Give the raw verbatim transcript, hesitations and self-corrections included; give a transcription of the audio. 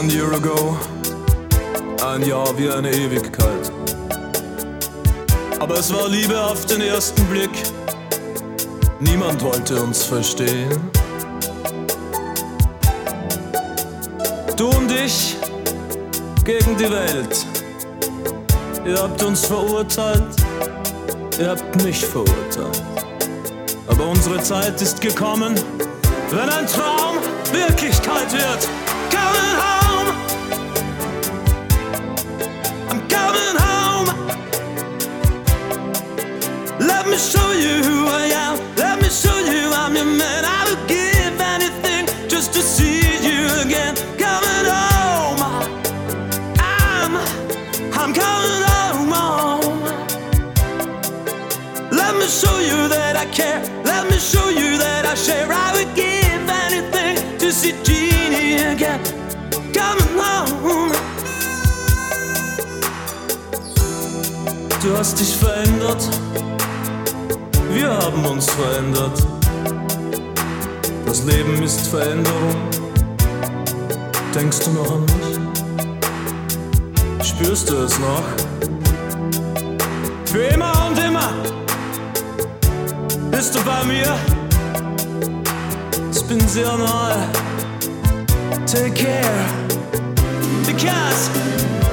One year ago, ein Jahr wie eine Ewigkeit. Aber es war Liebe auf den ersten Blick. Niemand wollte uns verstehen. Du und ich gegen die Welt. Ihr habt uns verurteilt, ihr habt mich verurteilt. Aber unsere Zeit ist gekommen, wenn ein Traum Wirklichkeit wird. Coming home, I'm coming home. Let me show you who I am. Let me show you I'm your man. I would give anything just to see you again. Coming home, I'm, I'm coming home. Let me show you that I care. Let me show you that I share. I would give anything to see Jeannie again. Coming home. Du hast dich verändert. Wir haben uns verändert. Das Leben ist Veränderung. Denkst du noch an mich? Spürst du es noch? Für immer und immer bist du bei mir. Ich bin sehr nahe. Take care, because